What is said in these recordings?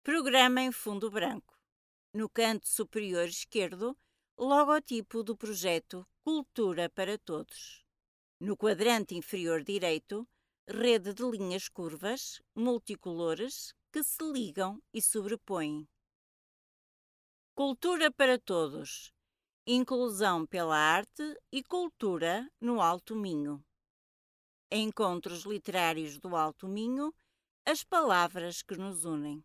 Programa em fundo branco. No canto superior esquerdo, logotipo do projeto Cultura para Todos. No quadrante inferior direito, rede de linhas curvas, multicolores, que se ligam e sobrepõem. Cultura para Todos. Inclusão pela arte e cultura no Alto Minho. Encontros literários do Alto Minho, as palavras que nos unem.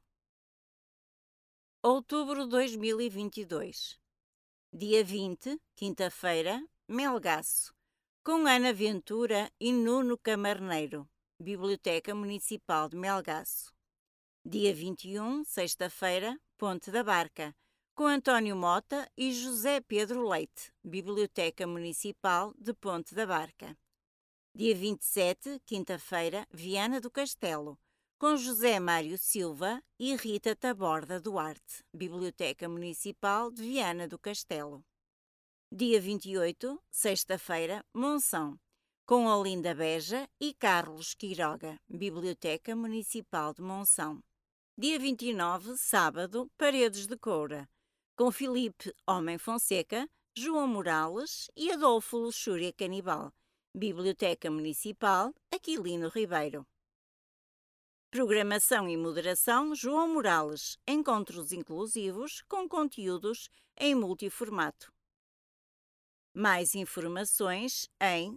Outubro de 2022. Dia 20, quinta-feira, Melgaço, com Ana Ventura e Nuno Camarneiro, Biblioteca Municipal de Melgaço. Dia 21, sexta-feira, Ponte da Barca, com António Mota e José Pedro Leite, Biblioteca Municipal de Ponte da Barca. Dia 27, quinta-feira, Viana do Castelo, com José Mário Silva e Rita Taborda Duarte, Biblioteca Municipal de Viana do Castelo. Dia 28, sexta-feira, Monção, com Olinda Beja e Carlos Quiroga, Biblioteca Municipal de Monção. Dia 29, sábado, Paredes de Coura, com Filipe Homem Fonseca, João Morales e Adolfo Luxúria Canibal, Biblioteca Municipal Aquilino Ribeiro. Programação e moderação João Morales, encontros inclusivos com conteúdos em multiformato. Mais informações em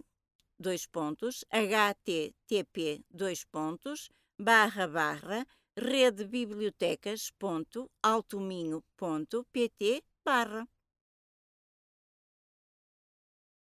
http://redebibliotecas.altominho.pt/